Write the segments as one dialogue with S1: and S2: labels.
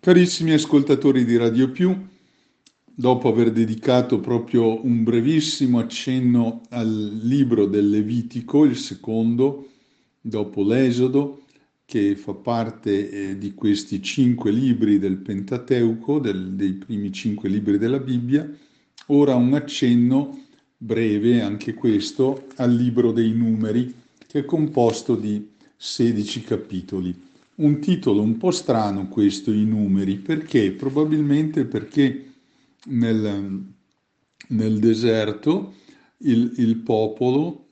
S1: Carissimi ascoltatori di Radio Più, dopo aver dedicato proprio un brevissimo accenno al libro del Levitico, il secondo, dopo l'Esodo, che fa parte di questi 5 libri del Pentateuco, dei primi 5 libri della Bibbia, ora un accenno breve, anche questo, al libro dei Numeri, che è composto di 16 capitoli. Un titolo un po' strano questo, i numeri, perché? Probabilmente perché nel, nel deserto il popolo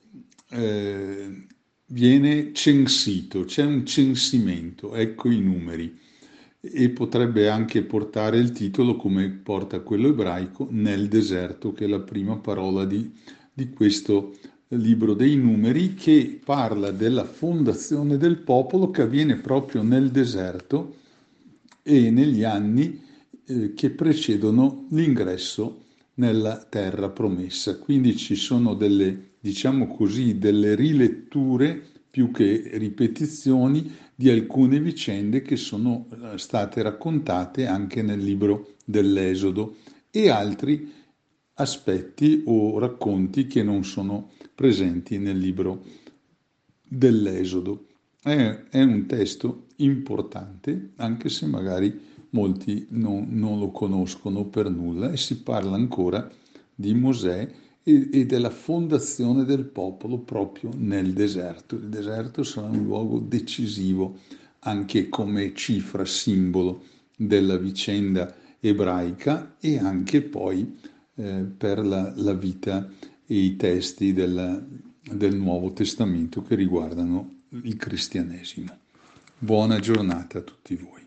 S1: viene censito, c'è un censimento, ecco i numeri. E potrebbe anche portare il titolo, come porta quello ebraico, nel deserto, che è la prima parola di questo libro dei numeri, che parla della fondazione del popolo che avviene proprio nel deserto e negli anni che precedono l'ingresso nella terra promessa. Quindi ci sono delle, diciamo così, delle riletture più che ripetizioni di alcune vicende che sono state raccontate anche nel libro dell'Esodo e altri aspetti o racconti che non sono presenti nel libro dell'Esodo. È un testo importante, anche se magari molti non lo conoscono per nulla, e si parla ancora di Mosè e della fondazione del popolo proprio nel deserto. Il deserto sarà un luogo decisivo anche come cifra, simbolo della vicenda ebraica e anche poi per la vita e i testi del Nuovo Testamento che riguardano il cristianesimo. Buona giornata a tutti voi.